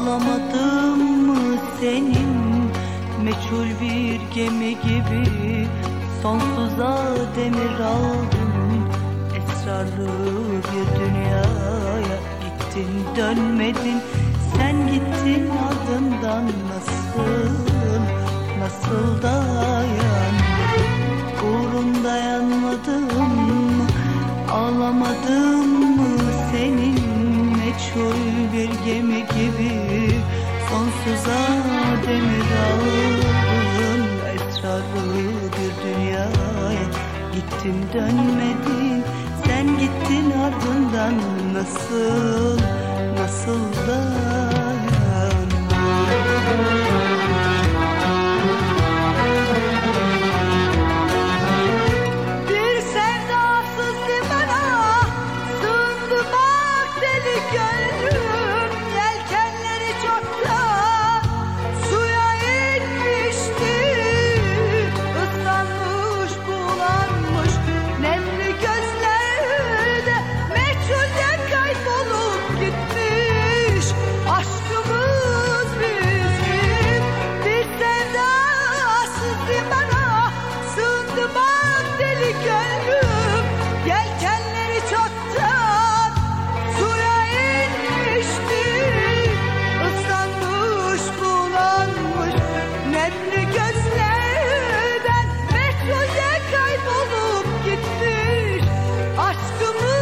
Ağlamadım mı senin meçhul bir gemi gibi, sonsuza demir aldım, esrarlı bir dünyaya. Gittin dönmedin, sen gittin ardından nasıl dayandım? Uğrunda yanmadım mı, ağlamadım mı senin meçhul bir gemi gibi, sonsuza demir aldın, esrarlı bir dünyaya. Gittin dönmedin, sen gittin ardından nasıl dayandım? Bir sevdasız limana sığındı bak deli gönlüm, yelkenleri çoktan suya inmişti. Islanmış bulanmış nemli gözlerde meçhulde kaybolup gitmiş aşkımız bizim. Bir sevdasız limana sığındı bak deli gönlüm, yelkenleri çoktan suya inmişti. Islanmış bulanmış nemli gözlerden meçhulde kaybolup gitmiş aşkımız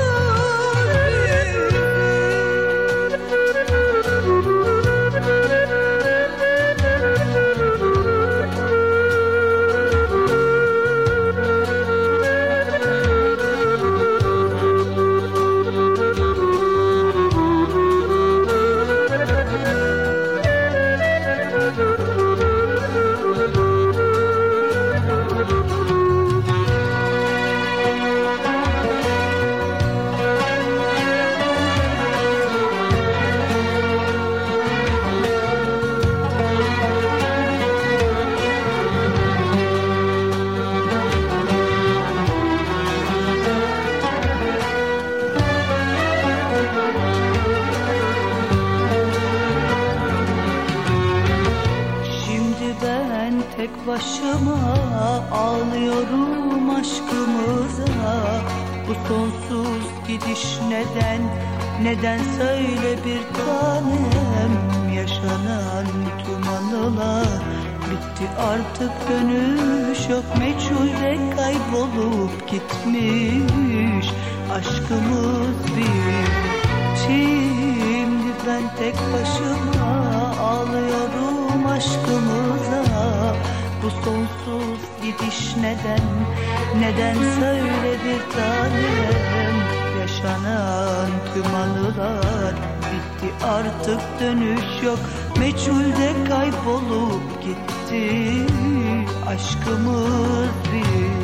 tek başıma ağlıyorum aşkımıza. Bu sonsuz gidiş neden söyle bir tanem? Yaşanan tüm anılar bitti, artık dönüş yok, meçhulde kaybolup gitmiş aşkımız bir. Şimdi ben tek başıma ağlıyorum aşkımıza. Bu sonsuz gidiş neden söyle bir tanem? Yaşanan tüm anılar bitti, artık dönüş yok, meçhulde kaybolup gitti aşkımız bir.